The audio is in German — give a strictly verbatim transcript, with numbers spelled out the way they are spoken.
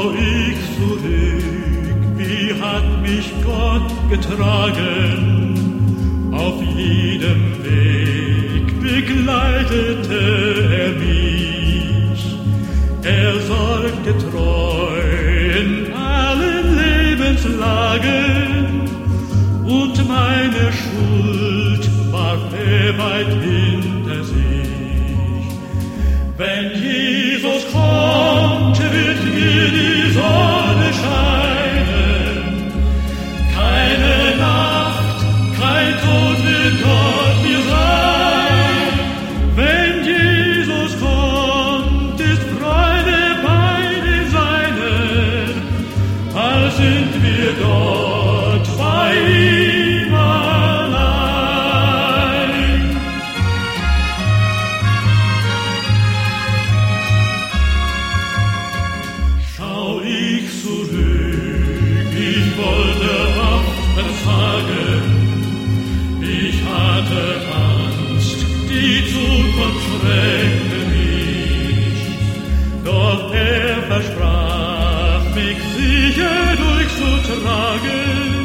Schau ich zurück, wie hat mich Gott getragen, auf jedem Weg begleitete er mich. Er sorgte treu in allen Lebenslagen, und meine Schuld warf er weit hinter sich. Wenn Jesus kommt, wird mir die Sonne scheinen. Keine Nacht, kein Tod wird dort mir sein. Wenn Jesus kommt, ist Freude bei den Seinen. Bald sind wir dort bei ihm allein. Schau ich zurück, ich wollte oft versagen. Ich hatte Angst, die Zukunft schreckte mich. Doch er versprach, mich sicher durchzutragen.